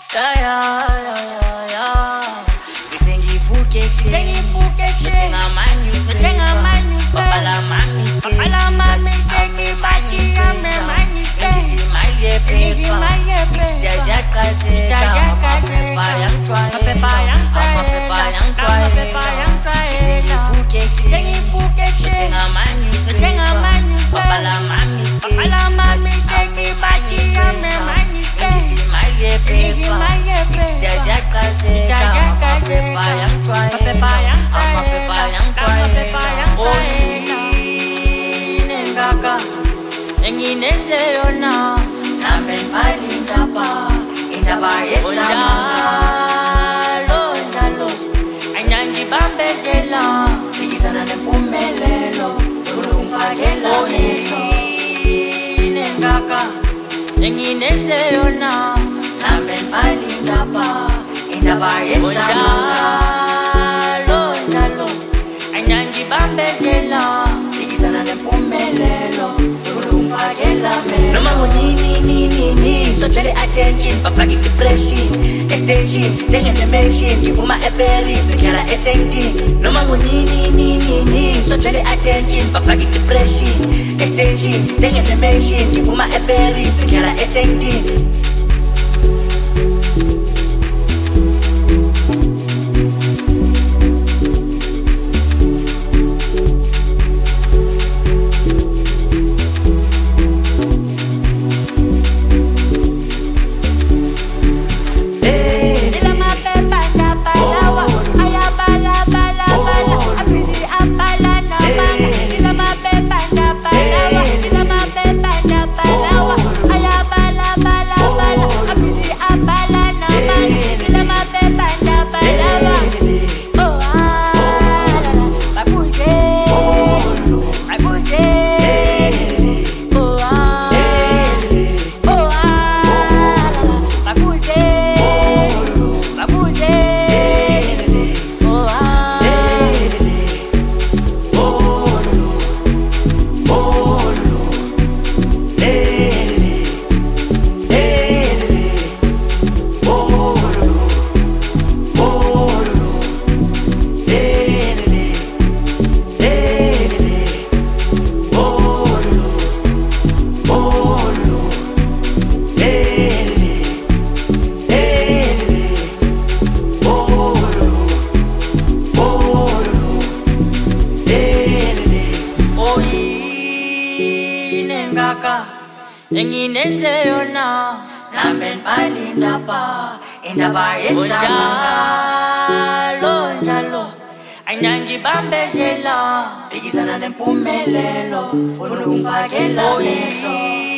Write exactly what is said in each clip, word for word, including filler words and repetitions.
Yeah, yeah, yeah, yeah. We think you forget shit. Think you forget shit. We think I'm a new We think I'm a new Papala mami stay. Papala mami take it back to me, mami stay. Ini my year Ini my year paper. paper. Jaja kasi. Jaja kasi. Pepa yang try. Pepa yang try. Pepa yang try. Pepa yang try. Think you forget shit. Think you forget We shit. think I'm a new We think I'm a new Papala mami stay. Papala mami take it back to me, mami stay. Ini my year Ini my year paper. Jaja kasi. Jaja kasi. Pepa yang try. Pepa yang try. Pepa yang try. Pepa yang try. Nengaka enginenze yona namen palindaba indaba yesamanga lo njalo anyangibambezela ikisana nempumelelo ulumfakela mehlo nengaka enginenze yona namen palindaba indaba yesamanga lo njalo anyangibambezela ikisana nempumelelo ulumfakela mehlo noma ngunini nini nini so tell attention papa get depression extension sitenge dimension ngipuma eParis ngiyala eSaint noma ngunini nini nini so tell attention papa get depression extension sitenge dimension ngipuma eParis ngiyala eSaint enginenze yona namen palindaba indaba yesamanga lo njalo anyangibambezela ikisana nempumelelo funa umfakela mehlo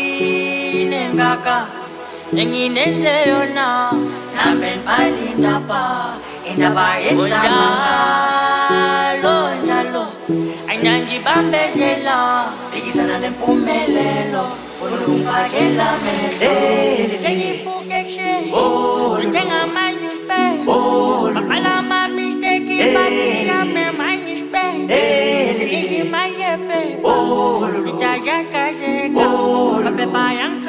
nengaka enginenze yona namen palindaba indaba yesamanga lo njalo anyangibambezela ikisana nempumelelo ulumfakela mehlo Think you forget shit. Oh, We think I'm a new space. Papala mami take it back to me, mami stay. Ini my year paper. Jaja kasi. Pepa yang